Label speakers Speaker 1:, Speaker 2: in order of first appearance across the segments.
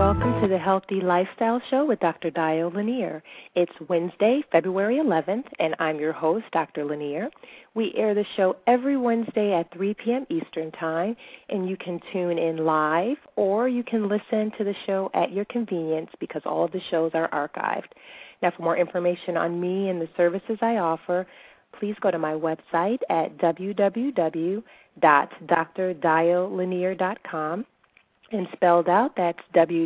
Speaker 1: welcome to the Healthy Lifestyle Show with Dr. Dio Lanier. It's Wednesday, February 11th, and I'm your host, Dr. Lanier. We air the show every Wednesday at 3 p.m. Eastern Time, and you can tune in live or you can listen to the show at your convenience because all of the shows are archived. Now, for more information on me and the services I offer, please go to my website at www.drdiolanier.com. And spelled out, that's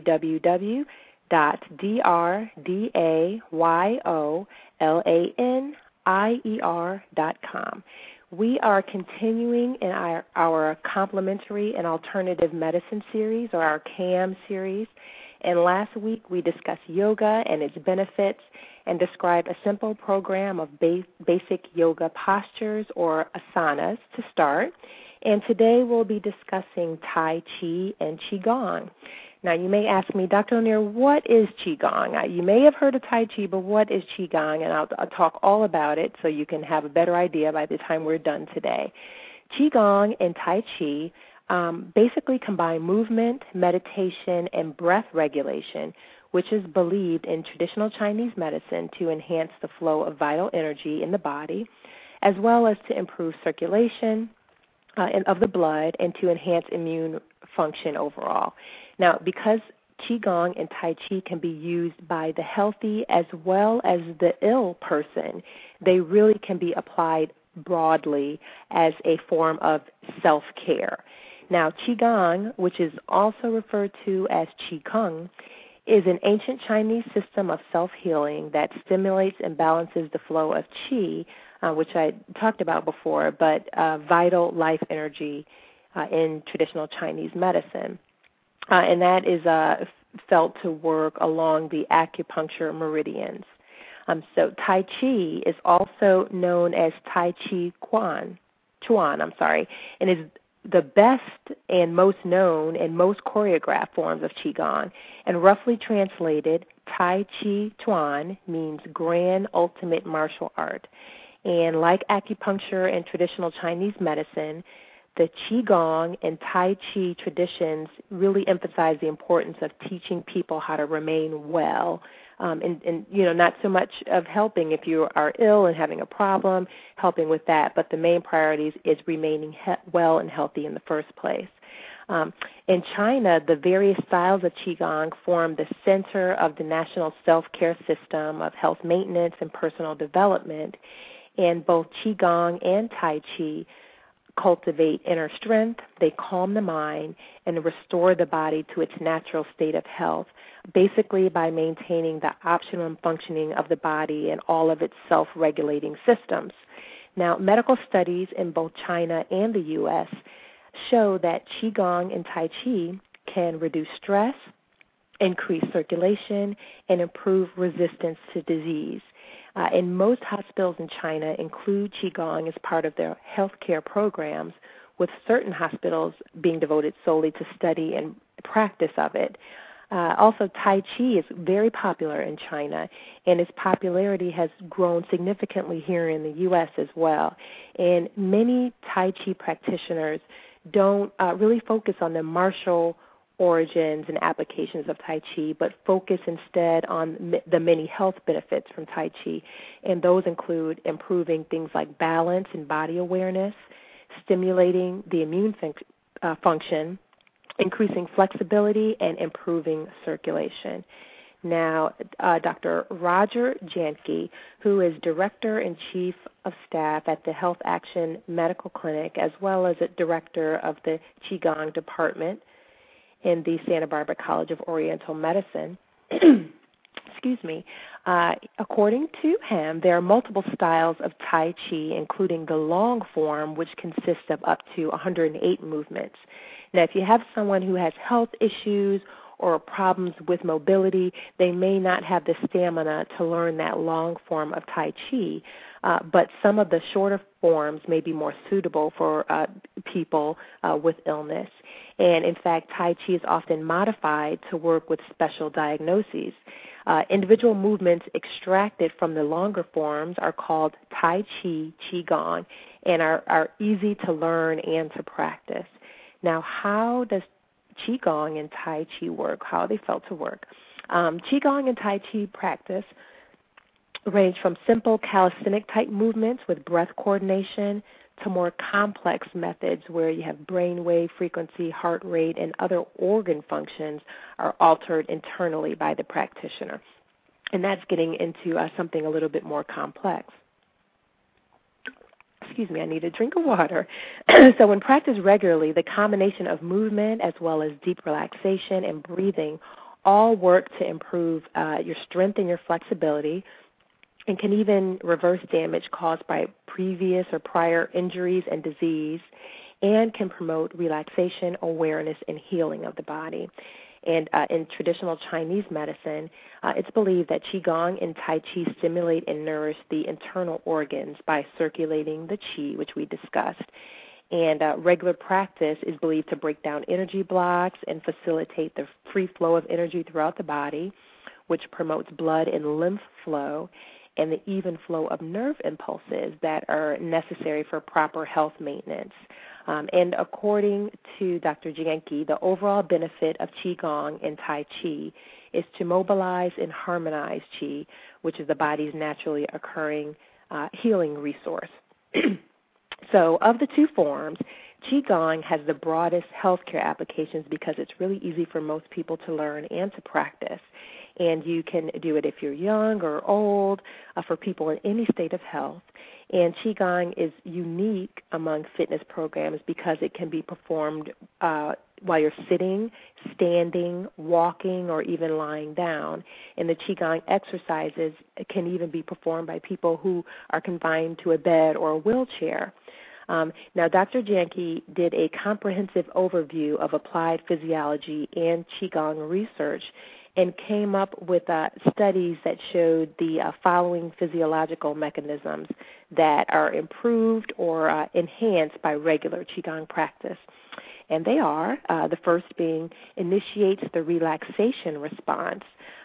Speaker 1: www.drdiolanier.com. We are continuing in our complementary and alternative medicine series, or our CAM series. And last week we discussed yoga and its benefits and described a simple program of basic yoga postures, or asanas, to start. And today we'll be discussing Tai Chi and Qigong. Now, you may ask me, Dr. Lanier, what is Qigong? You may have heard of Tai Chi, but what is Qigong? And I'll talk all about it so you can have a better idea by the time we're done today. Qigong and Tai Chi basically combine movement, meditation, and breath regulation, which is believed in traditional Chinese medicine to enhance the flow of vital energy in the body, as well as to improve circulation of the blood and to enhance immune function overall. Now, because Qigong and Tai Chi can be used by the healthy as well as the ill person, they really can be applied broadly as a form of self-care. Now, Qigong, which is also referred to as Qigong, is an ancient Chinese system of self-healing that stimulates and balances the flow of qi, which I talked about before, but vital life energy in traditional Chinese medicine. And that is felt to work along the acupuncture meridians. So Tai Chi is also known as Tai Chi Chuan, and is the best and most known and most choreographed forms of Qigong. And roughly translated, Tai Chi Chuan means grand ultimate martial art. And like acupuncture and traditional Chinese medicine, the Qigong and Tai Chi traditions really emphasize the importance of teaching people how to remain well. And not so much of helping if you are ill and having a problem, helping with that, but the main priority is remaining well and healthy in the first place. In China, the various styles of Qigong form the center of the national self-care system of health maintenance and personal development, and both Qigong and Tai Chi cultivate inner strength, they calm the mind, and restore the body to its natural state of health, basically by maintaining the optimum functioning of the body and all of its self-regulating systems. Now, medical studies in both China and the U.S. show that Qigong and Tai Chi can reduce stress, increase circulation, and improve resistance to disease. And most hospitals in China include Qigong as part of their healthcare programs, with certain hospitals being devoted solely to study and practice of it. Also, Tai Chi is very popular in China, and its popularity has grown significantly here in the U.S. as well. And many Tai Chi practitioners don't really focus on the martial origins and applications of Tai Chi, but focus instead on the many health benefits from Tai Chi, and those include improving things like balance and body awareness, stimulating the immune function, increasing flexibility, and improving circulation. Now, Dr. Roger Janke, who is Director and Chief of Staff at the Health Action Medical Clinic, as well as a Director of the Qigong Department in the Santa Barbara College of Oriental Medicine, according to him, there are multiple styles of Tai Chi, including the long form, which consists of up to 108 movements. Now, if you have someone who has health issues or problems with mobility, they may not have the stamina to learn that long form of Tai Chi, but some of the shorter forms may be more suitable for people with illness. And in fact, Tai Chi is often modified to work with special diagnoses. Individual movements extracted from the longer forms are called Tai Chi Qigong and are easy to learn and to practice. Now, how does Qigong and Tai Chi work, how they felt to work. Qigong and Tai Chi practice range from simple calisthenic-type movements with breath coordination to more complex methods where you have brain wave frequency, heart rate, and other organ functions are altered internally by the practitioner. And that's getting into something a little bit more complex. Excuse me, I need a drink of water. So when practiced regularly, the combination of movement as well as deep relaxation and breathing all work to improve your strength and your flexibility, and can even reverse damage caused by previous or prior injuries and disease, and can promote relaxation, awareness, and healing of the body. And in traditional Chinese medicine, it's believed that Qigong and Tai Chi stimulate and nourish the internal organs by circulating the Qi, which we discussed. And regular practice is believed to break down energy blocks and facilitate the free flow of energy throughout the body, which promotes blood and lymph flow and the even flow of nerve impulses that are necessary for proper health maintenance. And according to Dr. Jianqi, the overall benefit of Qigong and Tai Chi is to mobilize and harmonize Qi, which is the body's naturally occurring healing resource. So of the two forms, Qigong has the broadest healthcare applications because it's really easy for most people to learn and to practice. And you can do it if you're young or old, for people in any state of health. And Qigong is unique among fitness programs because it can be performed while you're sitting, standing, walking, or even lying down. And the Qigong exercises can even be performed by people who are confined to a bed or a wheelchair. Now, Dr. Jianqi did a comprehensive overview of applied physiology and Qigong research and came up with studies that showed the following physiological mechanisms that are improved or enhanced by regular Qigong practice. And they are, the first being, initiates the relaxation response.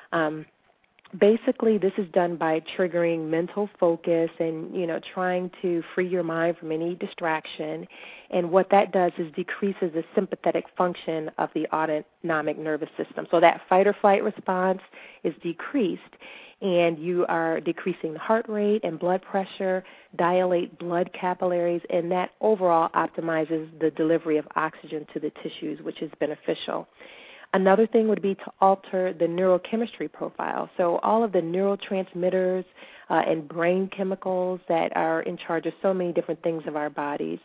Speaker 1: Basically, this is done by triggering mental focus and, trying to free your mind from any distraction. And what that does is decreases the sympathetic function of the autonomic nervous system. So that fight or flight response is decreased, and you are decreasing the heart rate and blood pressure, dilate blood capillaries, and that overall optimizes the delivery of oxygen to the tissues, which is beneficial. Another thing would be to alter the neurochemistry profile. So all of the neurotransmitters and brain chemicals that are in charge of so many different things of our bodies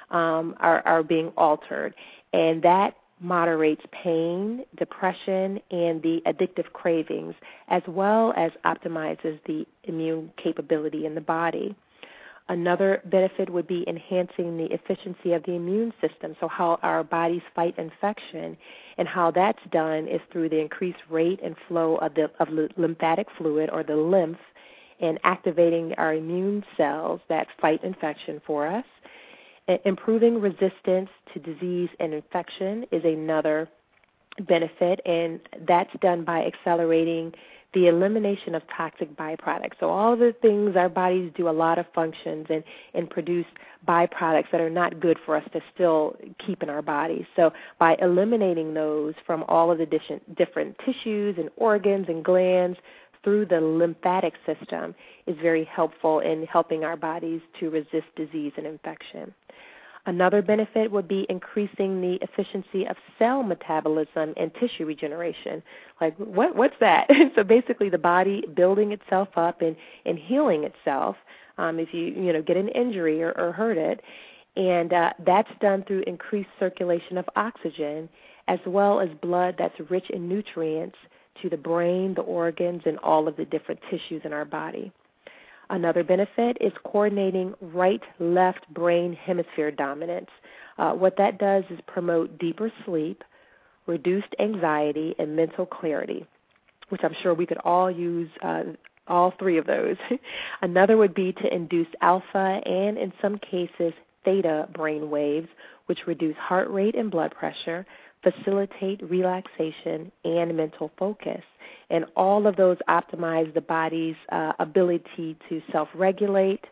Speaker 1: are being altered. And that moderates pain, depression, and the addictive cravings, as well as optimizes the immune capability in the body. Another benefit would be enhancing the efficiency of the immune system, so how our bodies fight infection, and how that's done is through the increased rate and flow of lymphatic fluid, or the lymph, and activating our immune cells that fight infection for us. Improving resistance to disease and infection is another benefit, and that's done by accelerating the elimination of toxic byproducts. So all of the things, our bodies do a lot of functions and produce byproducts that are not good for us to still keep in our bodies. So by eliminating those from all of the different tissues and organs and glands through the lymphatic system is very helpful in helping our bodies to resist disease and infection. Another benefit would be increasing the efficiency of cell metabolism and tissue regeneration. Like, what's that? So basically the body building itself up and healing itself if you get an injury or hurt it. And that's done through increased circulation of oxygen as well as blood that's rich in nutrients to the brain, the organs, and all of the different tissues in our body. Another benefit is coordinating right-left brain hemisphere dominance. What that does is promote deeper sleep, reduced anxiety, and mental clarity, which I'm sure we could all use all three of those. Another would be to induce alpha and, in some cases, theta brain waves, which reduce heart rate and blood pressure, facilitate relaxation, and mental focus. And all of those optimize the body's ability to self-regulate,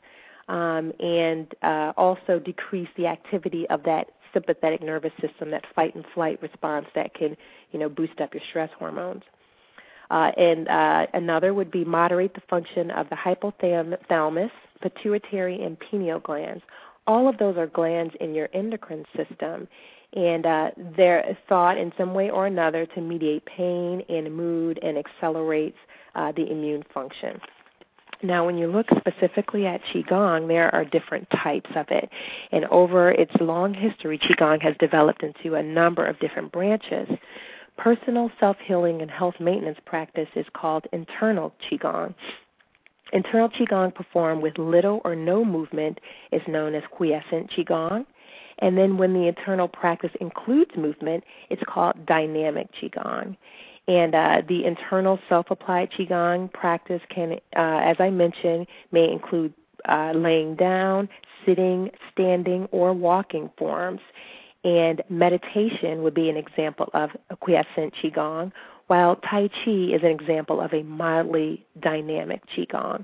Speaker 1: and also decrease the activity of that sympathetic nervous system, that fight and flight response that can, boost up your stress hormones. And another would be moderate the function of the hypothalamus, pituitary, and pineal glands. All of those are glands in your endocrine system, and they're thought in some way or another to mediate pain and mood and accelerates the immune function. Now, when you look specifically at Qigong, there are different types of it. And over its long history, Qigong has developed into a number of different branches. Personal self-healing and health maintenance practice is called internal Qigong. Internal Qigong performed with little or no movement is known as quiescent Qigong. And then when the internal practice includes movement, it's called dynamic Qigong. And the internal self-applied Qigong practice can, as I mentioned, may include laying down, sitting, standing, or walking forms. And meditation would be an example of a quiescent Qigong, while Tai Chi is an example of a mildly dynamic Qigong.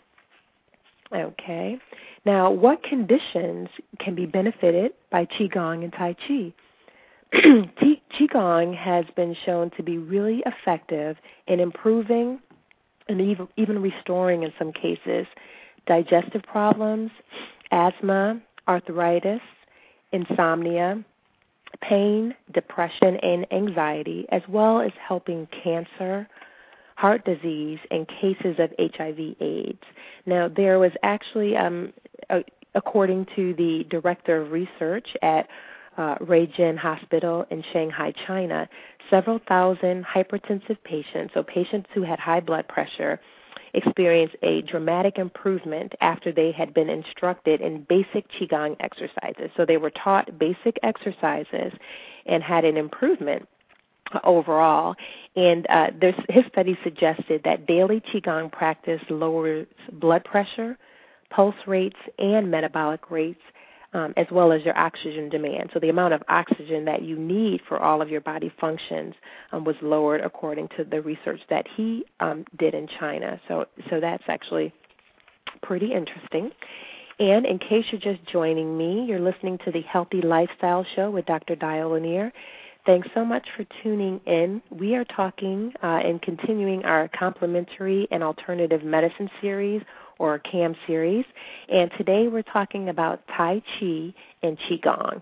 Speaker 1: Okay. Now, what conditions can be benefited by Qigong and Tai Chi? Qigong has been shown to be really effective in improving and even restoring, in some cases, digestive problems, asthma, arthritis, insomnia, pain, depression, and anxiety, as well as helping cancer, heart disease, and cases of HIV/AIDS. Now, there was actually, according to the director of research at Ruijin Hospital in Shanghai, China, several thousand hypertensive patients, so patients who had high blood pressure, experienced a dramatic improvement after they had been instructed in basic Qigong exercises. So they were taught basic exercises and had an improvement overall. And his study suggested that daily Qigong practice lowers blood pressure, pulse rates, and metabolic rates, as well as your oxygen demand. So the amount of oxygen that you need for all of your body functions was lowered according to the research that he did in China. So that's actually pretty interesting. And in case you're just joining me, you're listening to the Healthy Lifestyle Show with Dr. Dial Lanier. Thanks so much for tuning in. We are talking and continuing our complementary and alternative medicine series, or CAM series, and today we're talking about Tai Chi and Qigong.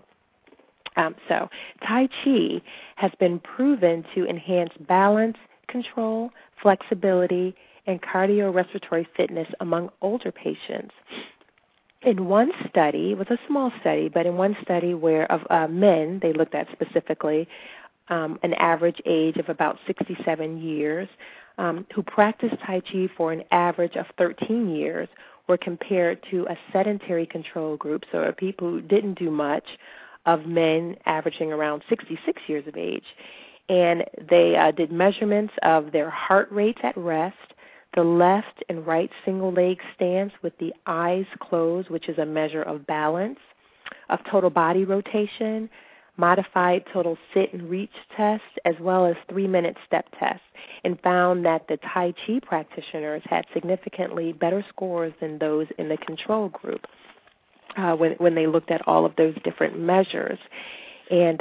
Speaker 1: So Tai Chi has been proven to enhance balance, control, flexibility, and cardiorespiratory fitness among older patients. In one study, it was a small study, but in one study where of men, they looked at specifically an average age of about 67 years, who practiced Tai Chi for an average of 13 years, were compared to a sedentary control group, so people who didn't do much, of men averaging around 66 years of age. And they did measurements of their heart rates at rest, the left and right single leg stance with the eyes closed, which is a measure of balance, of total body rotation, modified total sit and reach test, as well as 3-minute step test, and found that the Tai Chi practitioners had significantly better scores than those in the control group when they looked at all of those different measures. And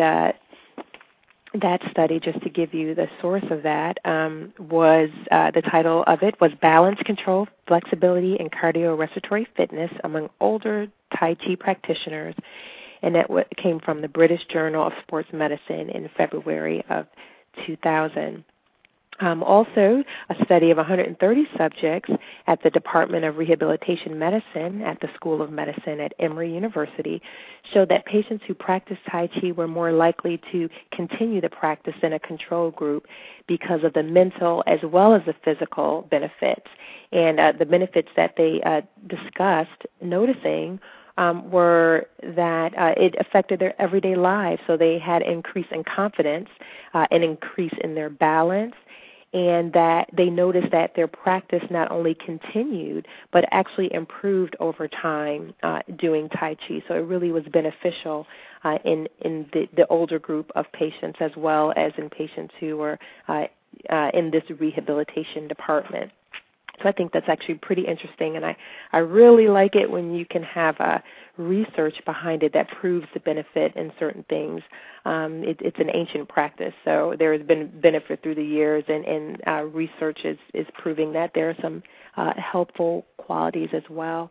Speaker 1: that study, just to give you the source of that, was the title of it was Balance, Control, Flexibility, and Cardiorespiratory Fitness Among Older Tai Chi Practitioners, and that came from the British Journal of Sports Medicine in February of 2000. Also, a study of 130 subjects at the Department of Rehabilitation Medicine at the School of Medicine at Emory University showed that patients who practiced Tai Chi were more likely to continue the practice in a control group because of the mental as well as the physical benefits. And the benefits that they discussed noticing were that it affected their everyday lives. So they had an increase in confidence, an increase in their balance, and that they noticed that their practice not only continued, but actually improved over time doing Tai Chi. So it really was beneficial in the older group of patients as well as in patients who were in this rehabilitation department. So I think that's actually pretty interesting, and I really like it when you can have research behind it that proves the benefit in certain things. It's an ancient practice, so there has been benefit through the years, and research is proving that there are some helpful qualities as well.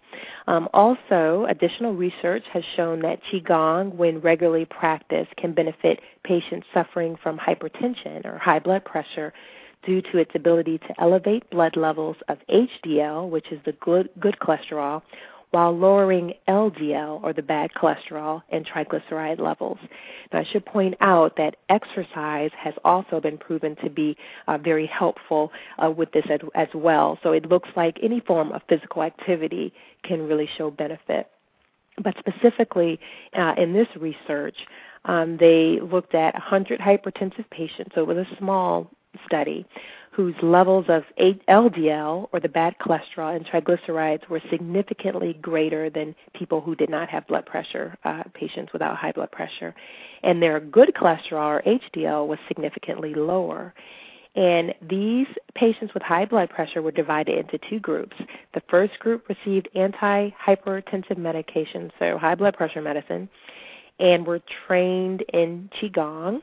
Speaker 1: Also, additional research has shown that Qigong, when regularly practiced, can benefit patients suffering from hypertension or high blood pressure due to its ability to elevate blood levels of HDL, which is the good cholesterol, while lowering LDL, or the bad cholesterol, and triglyceride levels. Now, I should point out that exercise has also been proven to be very helpful with this as well. So it looks like any form of physical activity can really show benefit. But specifically in this research, they looked at 100 hypertensive patients, so it was a small study, whose levels of LDL, or the bad cholesterol, and triglycerides were significantly greater than people who did not have blood pressure, patients without high blood pressure. And their good cholesterol, or HDL, was significantly lower. And these patients with high blood pressure were divided into two groups. The first group received anti-hypertensive medication, so high blood pressure medicine, and were trained in Qigong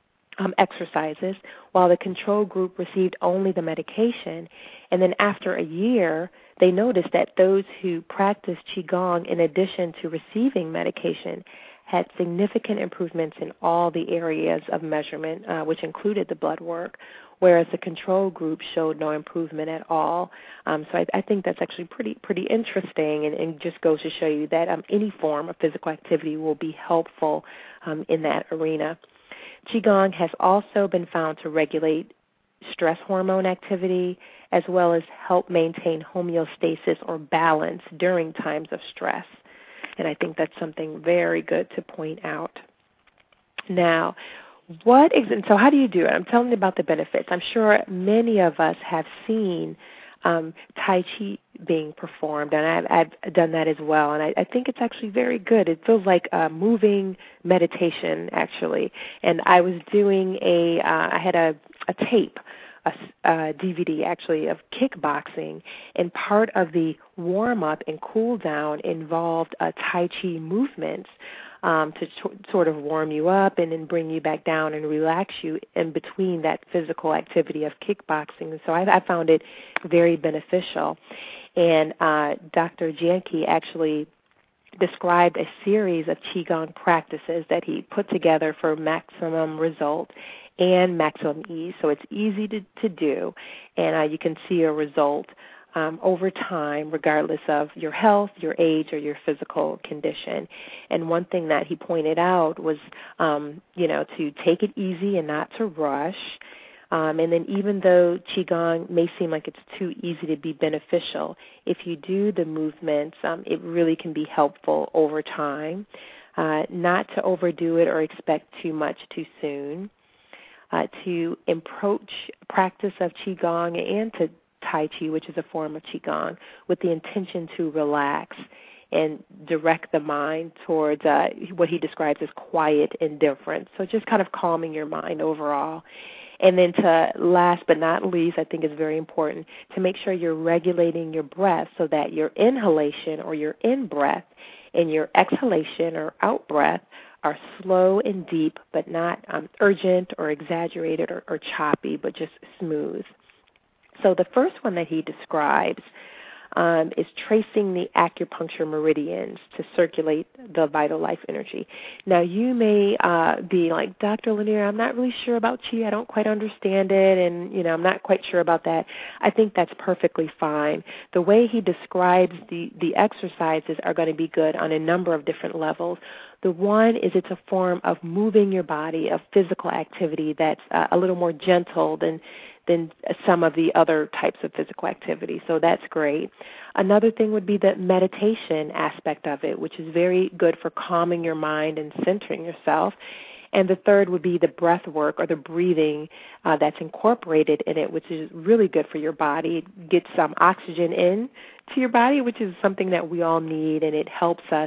Speaker 1: exercises, while the control group received only the medication. And then after a year, they noticed that those who practiced Qigong in addition to receiving medication had significant improvements in all the areas of measurement, which included the blood work, whereas the control group showed no improvement at all. So I think that's actually pretty interesting, and just goes to show you that any form of physical activity will be helpful in that arena. Qigong has also been found to regulate stress hormone activity, as well as help maintain homeostasis, or balance, during times of stress. And I think that's something very good to point out. Now, so how do you do it? I'm telling you about the benefits. I'm sure many of us have seen Tai Chi being performed, and I've done that as well, and I think it's actually very good. It feels like a moving meditation, actually. And I was doing I had a tape, a DVD, actually, of kickboxing, and part of the warm-up and cool-down involved Tai Chi movements to sort of warm you up and then bring you back down and relax you in between that physical activity of kickboxing. So I found it very beneficial. And Dr. Janke actually described a series of Qigong practices that he put together for maximum result and maximum ease. So it's easy to do, and you can see a result over time, regardless of your health, your age, or your physical condition. And one thing that he pointed out was, to take it easy and not to rush. And then even though Qigong may seem like it's too easy to be beneficial, if you do the movements, it really can be helpful over time. Not to overdo it or expect too much too soon. To approach practice of Qigong and to Tai Chi, which is a form of Qigong, with the intention to relax and direct the mind towards what he describes as quiet indifference. So just kind of calming your mind overall. And then to last but not least, I think is very important, to make sure you're regulating your breath so that your inhalation or your in-breath and your exhalation or out-breath are slow and deep, but not urgent or exaggerated or choppy, but just smooth. So the first one that he describes is tracing the acupuncture meridians to circulate the vital life energy. Now, you may be like, Dr. Lanier, I'm not really sure about Qi. I don't quite understand it, and, I'm not quite sure about that. I think that's perfectly fine. The way he describes the exercises are going to be good on a number of different levels. The one is it's a form of moving your body, of physical activity that's a little more gentle than some of the other types of physical activity. So that's great. Another thing would be the meditation aspect of it, which is very good for calming your mind and centering yourself. And the third would be the breath work or the breathing that's incorporated in it, which is really good for your body. It gets some oxygen in to your body, which is something that we all need, and it helps us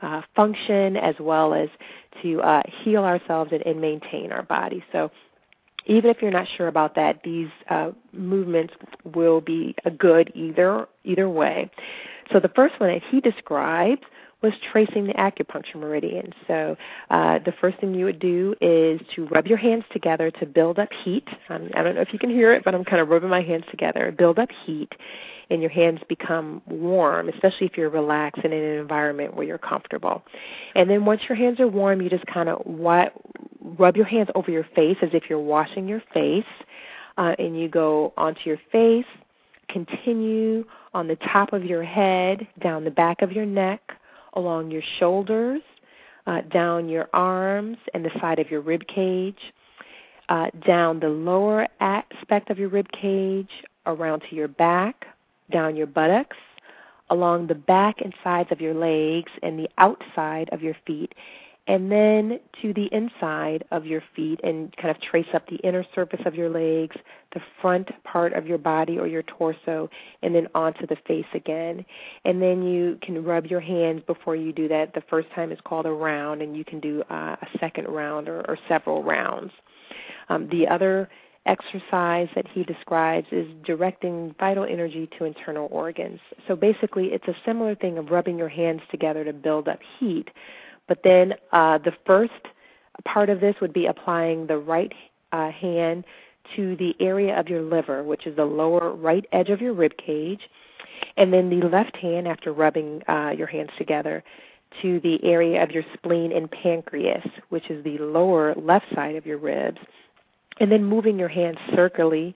Speaker 1: function as well as to heal ourselves and maintain our body. So Even if you're not sure about that, these movements will be good either way. So the first one that he described was tracing the acupuncture meridian. So the first thing you would do is to rub your hands together to build up heat. I don't know if you can hear it, but I'm kind of rubbing my hands together. Build up heat, and your hands become warm, especially if you're relaxed and in an environment where you're comfortable. And then once your hands are warm, you just kind of rub your hands over your face as if you're washing your face, and you go onto your face, continue on the top of your head, down the back of your neck, along your shoulders, down your arms and the side of your rib cage, down the lower aspect of your rib cage, around to your back, down your buttocks, along the back and sides of your legs and the outside of your feet, and then to the inside of your feet and kind of trace up the inner surface of your legs, the front part of your body or your torso, and then onto the face again. And then you can rub your hands before you do that. The first time is called a round, and you can do a second round or several rounds. The other exercise that he describes is directing vital energy to internal organs. So basically it's a similar thing of rubbing your hands together to build up heat. But then the first part of this would be applying the right hand to the area of your liver, which is the lower right edge of your rib cage, and then the left hand, after rubbing your hands together, to the area of your spleen and pancreas, which is the lower left side of your ribs, and then moving your hands circularly,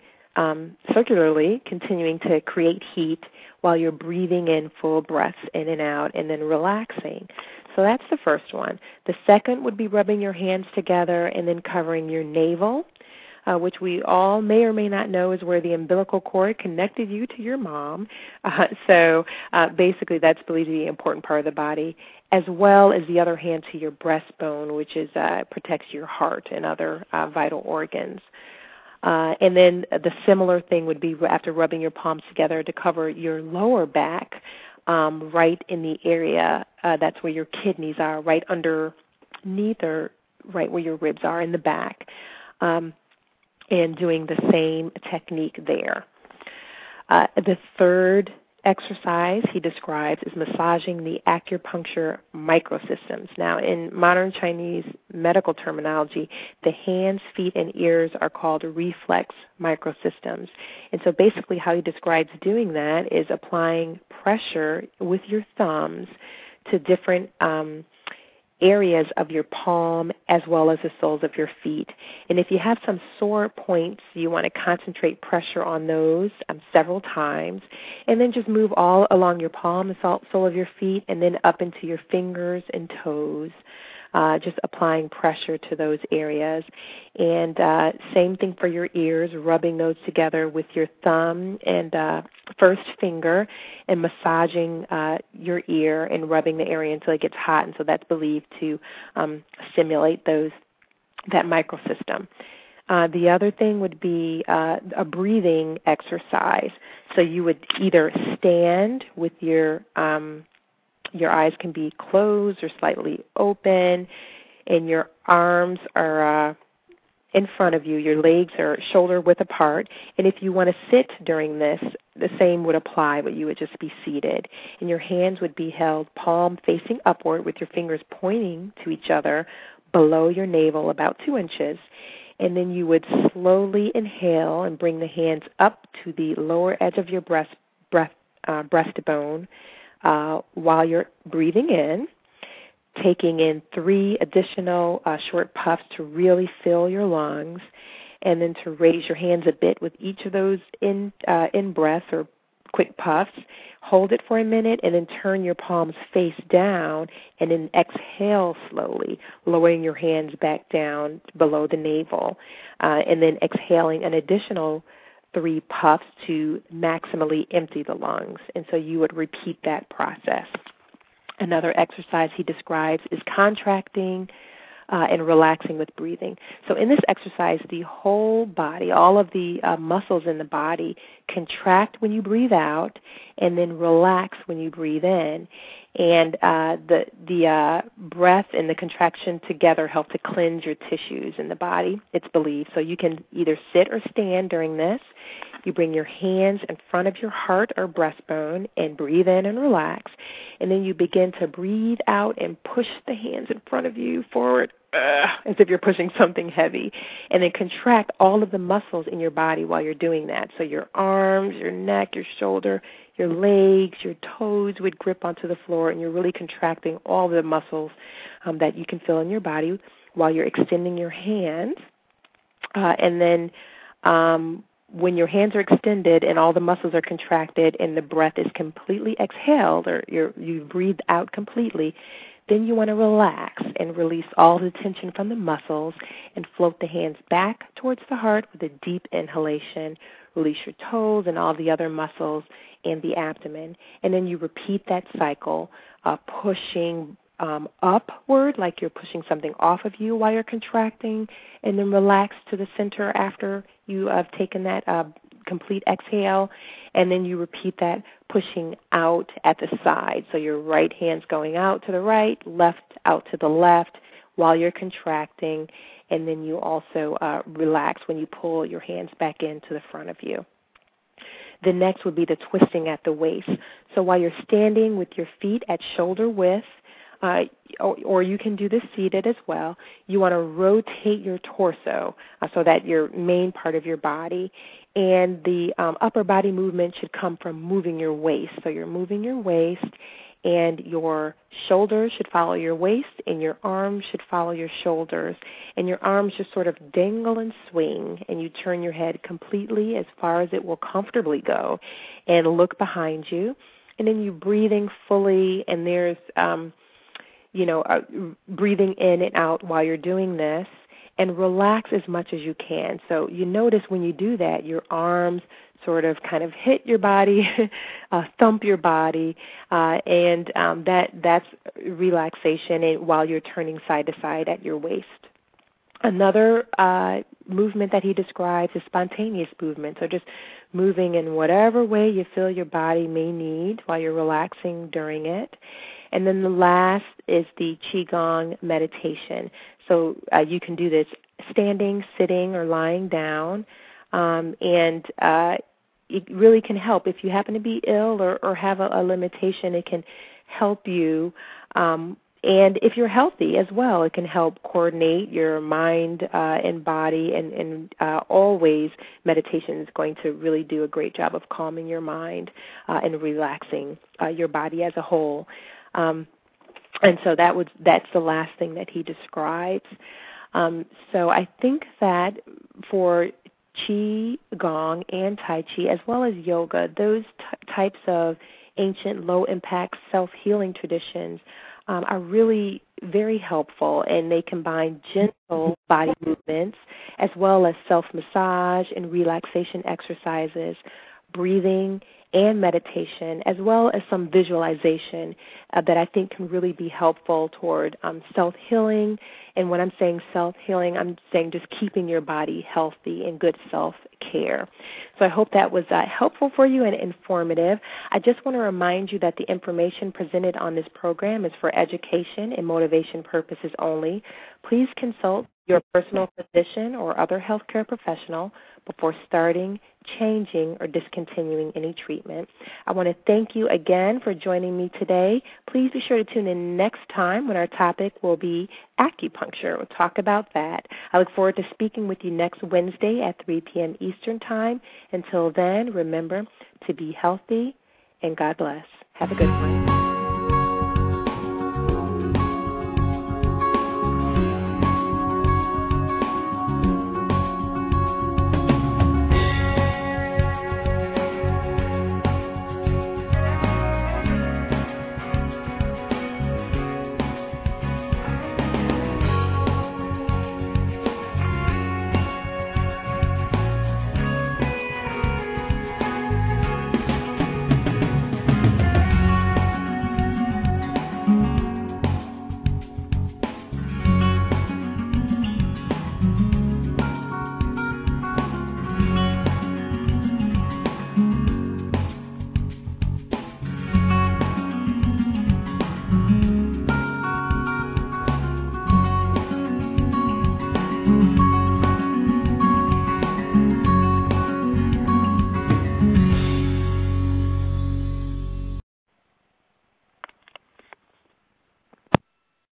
Speaker 1: continuing to create heat while you're breathing in full breaths in and out, and then relaxing. So that's the first one. The second would be rubbing your hands together and then covering your navel, which we all may or may not know is where the umbilical cord connected you to your mom. So basically that's believed to be an important part of the body, as well as the other hand to your breastbone, which is protects your heart and other vital organs. And then the similar thing would be after rubbing your palms together to cover your lower back, right in the area that's where your kidneys are, right underneath or right where your ribs are in the back, and doing the same technique there. The third exercise he describes is massaging the acupuncture microsystems. Now, in modern Chinese medical terminology, the hands, feet, and ears are called reflex microsystems. And so basically how he describes doing that is applying pressure with your thumbs to different areas of your palm as well as the soles of your feet. And if you have some sore points, you want to concentrate pressure on those several times, and then just move all along your palm, the sole of your feet, and then up into your fingers and toes, just applying pressure to those areas. And same thing for your ears, rubbing those together with your thumb and first finger and massaging your ear and rubbing the area until it gets hot, and so that's believed to stimulate that microsystem. The other thing would be a breathing exercise. So you would either stand with your eyes can be closed or slightly open, and your arms are in front of you. Your legs are shoulder width apart. And if you want to sit during this, the same would apply, but you would just be seated. And your hands would be held palm facing upward with your fingers pointing to each other below your navel about 2 inches. And then you would slowly inhale and bring the hands up to the lower edge of your breastbone while you're breathing in, taking in 3 additional short puffs to really fill your lungs, and then to raise your hands a bit with each of those in-breaths or quick puffs. Hold it for a minute, and then turn your palms face down, and then exhale slowly, lowering your hands back down below the navel, and then exhaling an additional 3 puffs to maximally empty the lungs. And so you would repeat that process. Another exercise he describes is contracting and relaxing with breathing. So in this exercise, the whole body, all of the muscles in the body contract when you breathe out and then relax when you breathe in. And the breath and the contraction together help to cleanse your tissues in the body, it's believed. So you can either sit or stand during this. You bring your hands in front of your heart or breastbone and breathe in and relax. And then you begin to breathe out and push the hands in front of you forward as if you're pushing something heavy. And then contract all of the muscles in your body while you're doing that. So your arms, your neck, your shoulder, your legs, your toes would grip onto the floor, and you're really contracting all the muscles that you can feel in your body while you're extending your hands. And then when your hands are extended and all the muscles are contracted and the breath is completely exhaled or you breathe out completely, then you want to relax and release all the tension from the muscles and float the hands back towards the heart with a deep inhalation. Release your toes and all the other muscles and the abdomen. And then you repeat that cycle, pushing upward, like you're pushing something off of you while you're contracting, and then relax to the center after you have taken that complete exhale, and then you repeat that pushing out at the side. So your right hand's going out to the right, left out to the left while you're contracting, and then you also relax when you pull your hands back into the front of you. The next would be the twisting at the waist. So while you're standing with your feet at shoulder width, or you can do this seated as well, you want to rotate your torso so that your main part of your body, and the upper body movement should come from moving your waist. So you're moving your waist, and your shoulders should follow your waist, and your arms should follow your shoulders, and your arms just sort of dangle and swing, and you turn your head completely as far as it will comfortably go, and look behind you, and then you're breathing fully, and there's breathing in and out while you're doing this, and relax as much as you can. So you notice when you do that, your arms sort of kind of hit your body, thump your body, and that's relaxation while you're turning side to side at your waist. Another movement that he describes is spontaneous movement, so just moving in whatever way you feel your body may need while you're relaxing during it. And then the last is the Qigong meditation. So you can do this standing, sitting, or lying down, and it really can help. If you happen to be ill or have a limitation, it can help you. And if you're healthy as well, it can help coordinate your mind and body, and always meditation is going to really do a great job of calming your mind and relaxing your body as a whole. And so that's the last thing that he describes. So I think that for Qi Gong and Tai Chi, as well as yoga, those types of ancient low-impact self-healing traditions are really very helpful, and they combine gentle body movements as well as self-massage and relaxation exercises, breathing, and meditation, as well as some visualization that I think can really be helpful toward self-healing. And when I'm saying self-healing, I'm saying just keeping your body healthy and good self-care. So I hope that was helpful for you and informative. I just want to remind you that the information presented on this program is for education and motivation purposes only. Please consult your personal physician or other healthcare professional before starting, changing, or discontinuing any treatment. I want to thank you again for joining me today. Please be sure to tune in next time when our topic will be acupuncture. We'll talk about that. I look forward to speaking with you next Wednesday at 3 p.m. Eastern Time. Until then, remember to be healthy, and God bless. Have a good one.